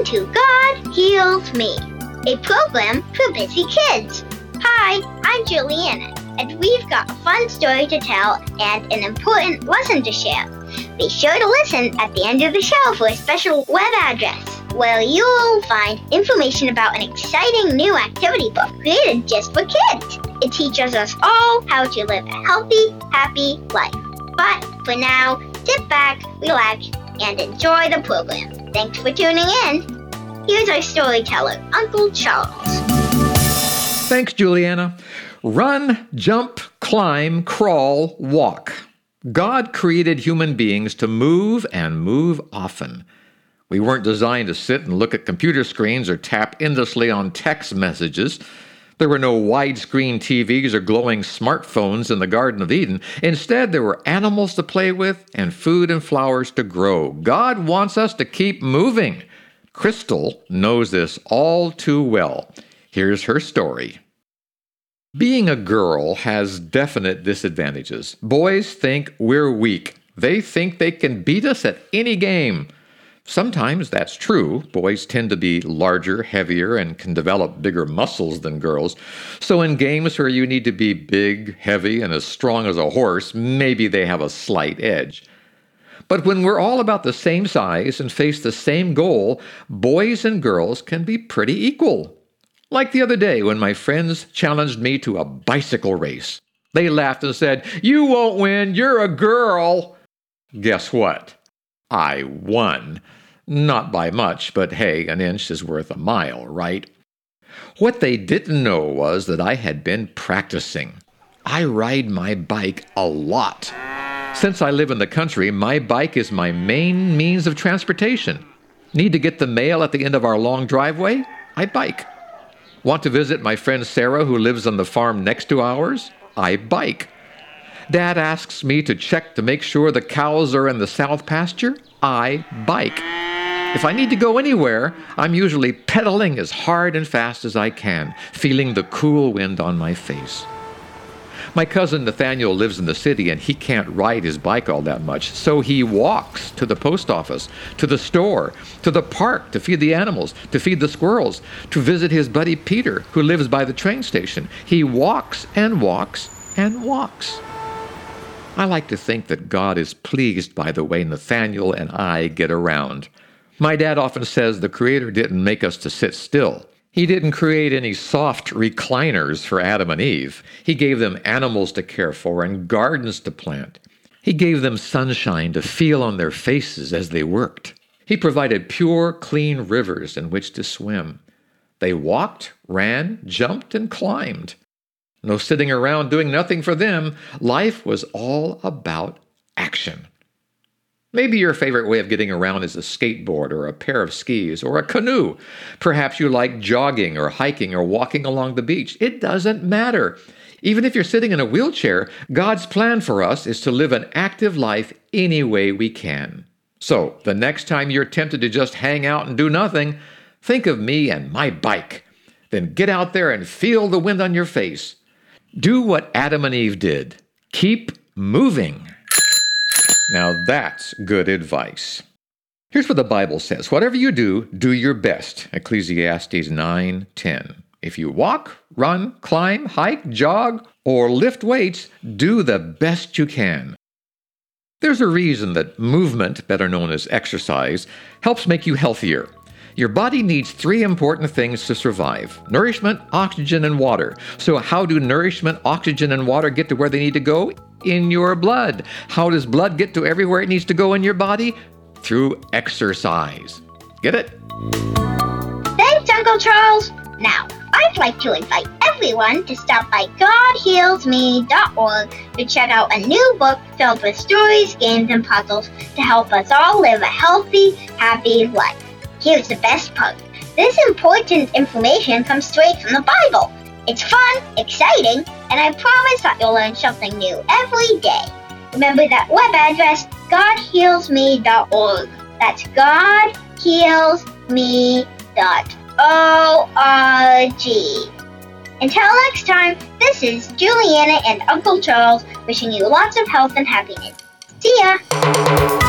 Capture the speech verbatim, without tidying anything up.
to God Heals Me, a program for busy kids. Hi, I'm Juliana, and we've got a fun story to tell and an important lesson to share. Be sure to listen at the end of the show for a special web address where you'll find information about an exciting new activity book created just for kids. It teaches us all how to live a healthy, happy life. But for now, sit back, relax, and enjoy the program. Thanks for tuning in. Here's our storyteller, Uncle Charles. Thanks, Juliana. Run, jump, climb, crawl, walk. God created human beings to move and move often. We weren't designed to sit and look at computer screens or tap endlessly on text messages. There were no widescreen T Vs or glowing smartphones in the Garden of Eden. Instead, there were animals to play with and food and flowers to grow. God wants us to keep moving. Crystal knows this all too well. Here's her story. Being a girl has definite disadvantages. Boys think we're weak. They think they can beat us at any game. Sometimes that's true. Boys tend to be larger, heavier, and can develop bigger muscles than girls. So in games where you need to be big, heavy, and as strong as a horse, maybe they have a slight edge. But when we're all about the same size and face the same goal, boys and girls can be pretty equal. Like the other day when my friends challenged me to a bicycle race. They laughed and said, "You won't win, you're a girl." Guess what? I won. Not by much, but hey, an inch is worth a mile, right? What they didn't know was that I had been practicing. I ride my bike a lot. Since I live in the country, my bike is my main means of transportation. Need to get the mail at the end of our long driveway? I bike. Want to visit my friend Sarah, who lives on the farm next to ours? I bike. Dad asks me to check to make sure the cows are in the south pasture? I bike. If I need to go anywhere, I'm usually pedaling as hard and fast as I can, feeling the cool wind on my face. My cousin Nathaniel lives in the city and he can't ride his bike all that much, so he walks to the post office, to the store, to the park to feed the animals, to feed the squirrels, to visit his buddy Peter, who lives by the train station. He walks and walks and walks. I like to think that God is pleased by the way Nathaniel and I get around. My dad often says the Creator didn't make us to sit still. He didn't create any soft recliners for Adam and Eve. He gave them animals to care for and gardens to plant. He gave them sunshine to feel on their faces as they worked. He provided pure, clean rivers in which to swim. They walked, ran, jumped, and climbed. No sitting around doing nothing for them. Life was all about action. Maybe your favorite way of getting around is a skateboard or a pair of skis or a canoe. Perhaps you like jogging or hiking or walking along the beach. It doesn't matter. Even if you're sitting in a wheelchair, God's plan for us is to live an active life any way we can. So the next time you're tempted to just hang out and do nothing, think of me and my bike. Then get out there and feel the wind on your face. Do what Adam and Eve did. Keep moving. Now that's good advice. Here's what the Bible says. Whatever you do, do your best. Ecclesiastes nine ten. If you walk, run, climb, hike, jog, or lift weights, do the best you can. There's a reason that movement, better known as exercise, helps make you healthier. Your body needs three important things to survive: nourishment, oxygen, and water. So how do nourishment, oxygen, and water get to where they need to go? In your blood. How does blood get to everywhere it needs to go in your body? Through exercise. Get it? Thanks, Uncle Charles. Now, I'd like to invite everyone to stop by God Heals Me dot org to check out a new book filled with stories, games, and puzzles to help us all live a healthy, happy life. Here's the best part. This important information comes straight from the Bible. It's fun, exciting, and I promise that you'll learn something new every day. Remember that web address, God Heals Me dot org. That's God Heals Me dot org. Until next time, this is Juliana and Uncle Charles wishing you lots of health and happiness. See ya!